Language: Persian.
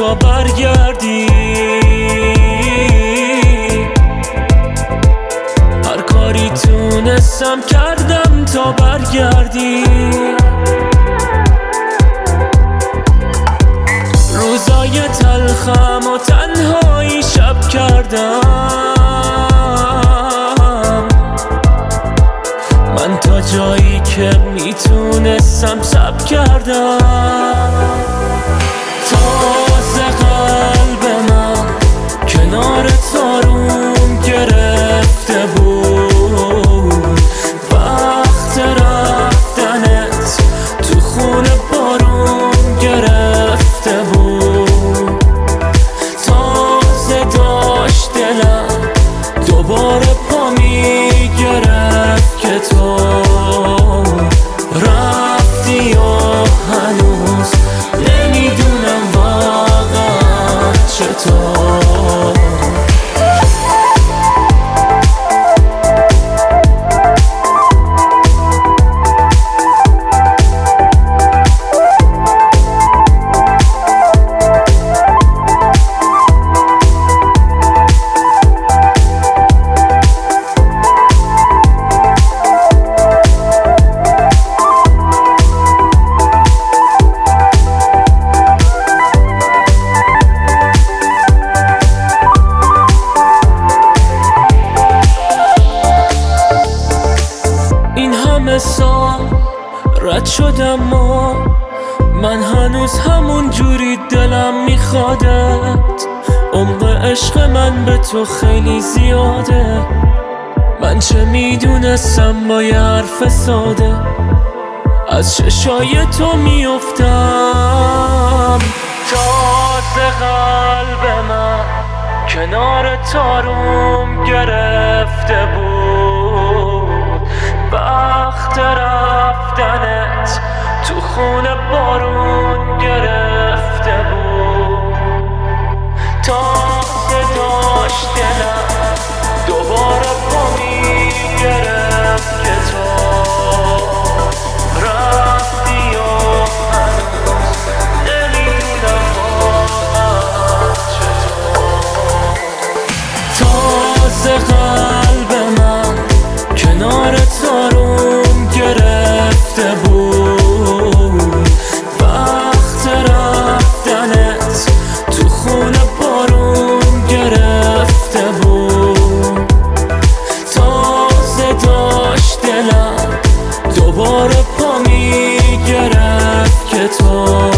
تا برگردی. هر کاری تونستم کردم تا برگردی. روزای تلخم و تنهایی شب کردم من، تا جایی که میتونستم صبر کردم. تازه قلب من کنار تاروم گرفته بود، وقت رفتنت تو خونه بارون گرفته بود. تازه داشت دلم دوباره پا میگرفت که تو رفتی و هنوز نمیدونم واقعا چطور. سال رد شدم و من هنوز همون جوری دلم میخوادت. عمق عشق من به تو خیلی زیاده، من چه میدونستم با یه حرف ساده از چشای تو میافتم. تازه قلب من کنار تاروم گرفته بود، وقت رفتنت تو خونه بارون گرفته بود. تازه داشت دلم دوباره پا میگرفت که تو رفتی و هنوز نمیدونم واقعا چطور. تازه قلب من کنار تاروم گرفته بود، وقت رفتنت تو خونه بارون گرفته بود. تازه داشت دلم دوباره پا میگرفت که تو